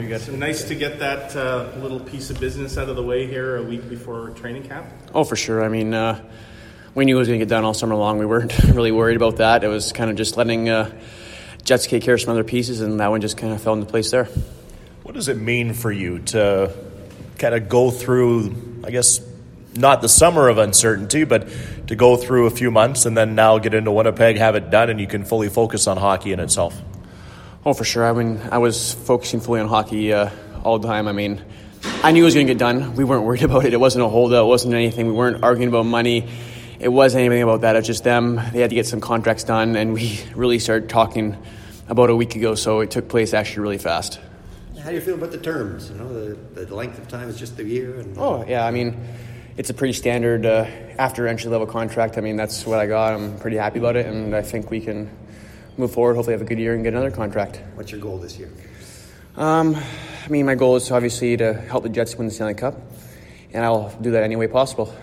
So nice to get that little piece of business out of the way here a week before training camp. Oh, for sure. I mean, we knew it was going to get done all summer long. We weren't really worried about that. It was kind of just letting Jets take care of some other pieces, and that one just kind of fell into place there. What does it mean for you to kind of go through, I guess, not the summer of uncertainty, but to go through a few months and then now get into Winnipeg, have it done, and you can fully focus on hockey in itself? Oh, for sure. I mean, I was focusing fully on hockey all the time. I mean, I knew it was going to get done. We weren't worried about it. It wasn't a holdout. It wasn't anything. We weren't arguing about money. It wasn't anything about that. It's just them. They had to get some contracts done, and we really started talking about a week ago, so it took place actually really fast. How do you feel about the terms? You know, the length of time is just a year. And Oh, yeah. I mean, it's a pretty standard after entry-level contract. I mean, that's what I got. I'm pretty happy about it, and I think we can move forward, hopefully have a good year and get another contract. What's your goal this year? I mean, my goal is obviously to help the Jets win the Stanley Cup, and I'll do that any way possible.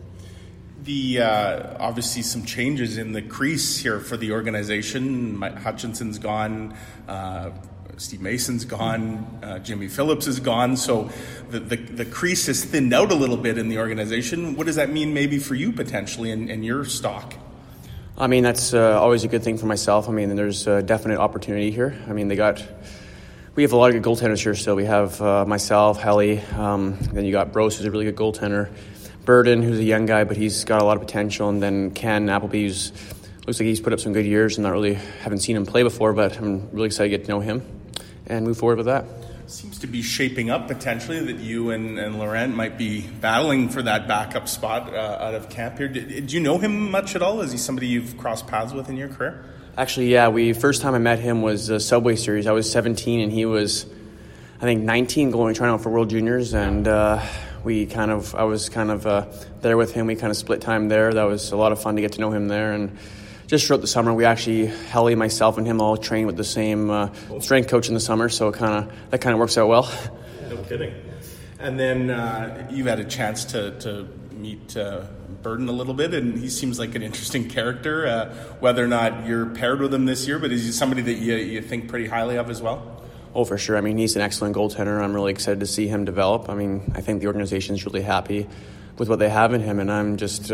The obviously some changes in the crease here for the organization. Mike Hutchinson's gone. Steve Mason's gone, Jimmy Phillips is gone, so the crease has thinned out a little bit in the organization. What does that mean maybe for you potentially in your stock? I mean, that's always a good thing for myself. I mean, there's a definite opportunity here. I mean, we have a lot of good goaltenders here still. We have myself, Helly, then you got Brose, who's a really good goaltender, Burden, who's a young guy, but he's got a lot of potential, and then Ken Appleby, who's looks like he's put up some good years, and haven't seen him play before, but I'm really excited to get to know him and move forward with that. Seems to be shaping up potentially that you and Laurent might be battling for that backup spot out of camp here. Did you know him much at all? Is he somebody you've crossed paths with in your career? Actually, yeah. First time I met him was the Subway Series. I was 17 and he was, I think, 19, trying out for World Juniors, and I was kind of there with him. We kind of split time there. That was a lot of fun to get to know him there, and just throughout the summer, we actually, Helly, myself, and him all trained with the same strength coach in the summer, so that kind of works out well. No kidding. And then you've had a chance to meet Burden a little bit, and he seems like an interesting character. Whether or not you're paired with him this year, but is he somebody that you think pretty highly of as well? Oh, for sure. I mean, he's an excellent goaltender. I'm really excited to see him develop. I mean, I think the organization's really happy with what they have in him, and I'm just...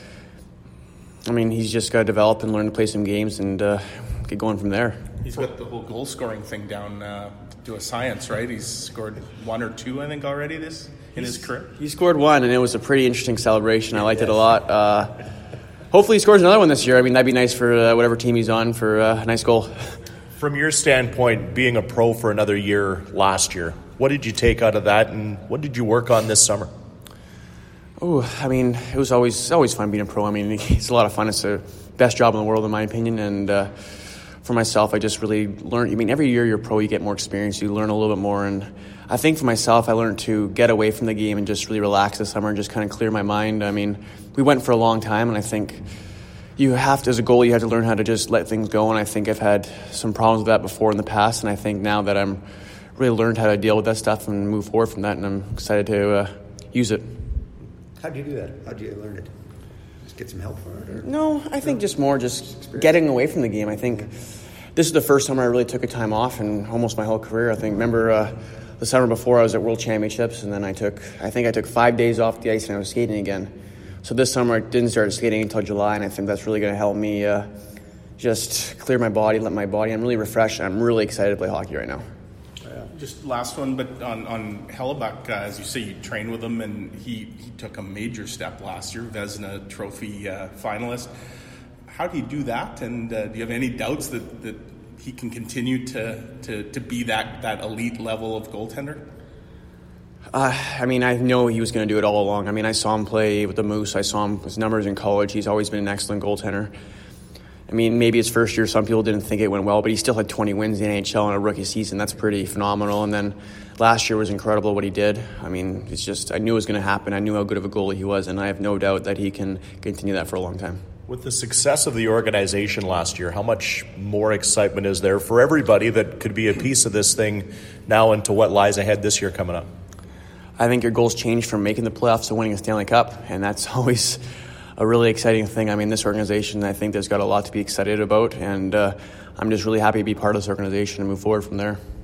he's just got to develop and learn to play some games and get going from there. He's got the whole goal scoring thing down to a science, right? He's scored one or two, I think, already in his career. He scored one, and it was a pretty interesting celebration. I liked it a lot. Hopefully he scores another one this year. I mean, that'd be nice for whatever team he's on for a nice goal. From your standpoint, being a pro for another year last year, what did you take out of that, and what did you work on this summer? Oh, I mean, it was always fun being a pro. I mean, it's a lot of fun. It's the best job in the world, in my opinion. And for myself, I just really learned. I mean, every year you're a pro, you get more experience. You learn a little bit more. And I think for myself, I learned to get away from the game and just really relax this summer and just kind of clear my mind. I mean, we went for a long time, and I think you have to, as a goalie, you have to learn how to just let things go. And I think I've had some problems with that before in the past. And I think now that I'm really learned how to deal with that stuff and move forward from that, and I'm excited to use it. How do you do that? How do you learn it? Just get some help for it? Or? No, I think just more just getting away from the game. I think this is the first summer I really took a time off in almost my whole career. I think, remember the summer before I was at World Championships, and then I took 5 days off the ice and I was skating again. So this summer I didn't start skating until July, and I think that's really going to help me just clear my body, let my body. I'm really refreshed. I'm really excited to play hockey right now. Just last one, but on Hellebuyck, as you say, you trained with him, and he took a major step last year, Vezina Trophy finalist. How do you do that? And do you have any doubts that he can continue to be that elite level of goaltender? I mean, I know he was going to do it all along. I mean, I saw him play with the Moose. I saw his numbers in college. He's always been an excellent goaltender. I mean, maybe his first year, some people didn't think it went well, but he still had 20 wins in the NHL in a rookie season. That's pretty phenomenal. And then last year was incredible what he did. I mean, it's just, I knew it was going to happen. I knew how good of a goalie he was, and I have no doubt that he can continue that for a long time. With the success of the organization last year, how much more excitement is there for everybody that could be a piece of this thing now into what lies ahead this year coming up? I think your goals change from making the playoffs to winning a Stanley Cup, and that's always a really exciting thing. I mean, this organization, I think there's got a lot to be excited about, and I'm just really happy to be part of this organization and move forward from there.